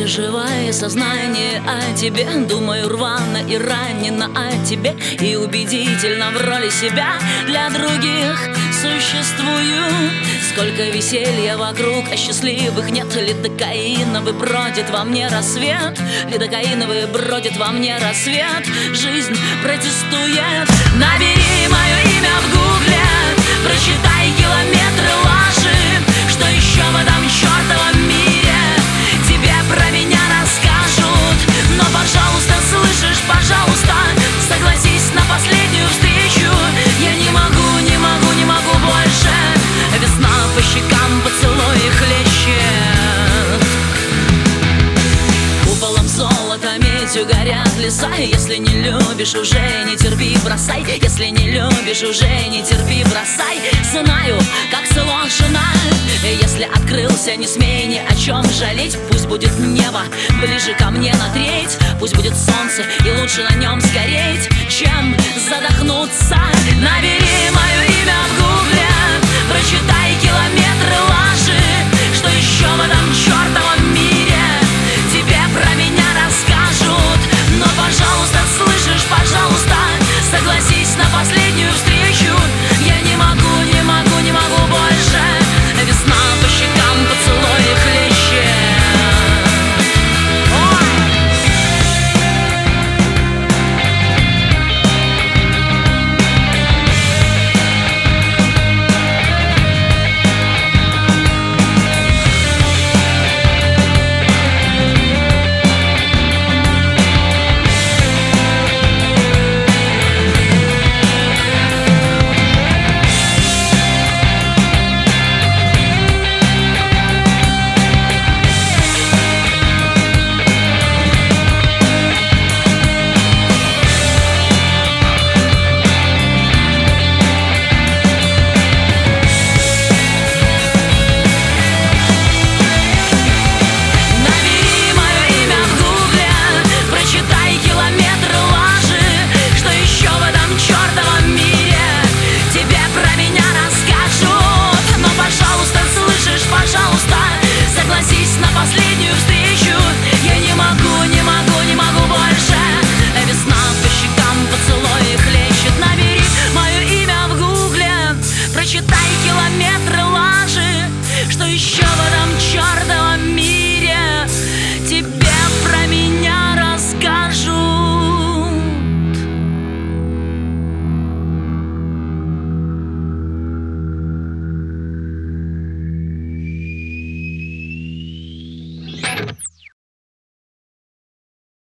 Живое сознание о тебе, думаю рвано и ранено о тебе, и убедительно в роли себя для других существую. Сколько веселья вокруг, а счастливых нет. Лидокаиновый бродит во мне рассвет, лидокаиновый бродит во мне рассвет. Жизнь протестует. Набери мое имя в гугле, прочитай километры лажи. Что еще в этом чертовом мире тебе про меня расскажут? Но, пожалуйста, слышишь, пожалуйста, согласись на последнюю встречу. Я не могу, не могу, не могу больше. Весна по щекам, поцелуи хлещет. Куполом золота, медью горят леса. Если не любишь, уже не терпи, бросай. Если не любишь, уже не терпи, бросай. Знаю, как сложно. Если открылся, не смей ни о чем жалеть. Пусть будет небо ближе ко мне на треть. Пусть будет солнце, и лучше на нем сгореть, чем задохнуться. Набери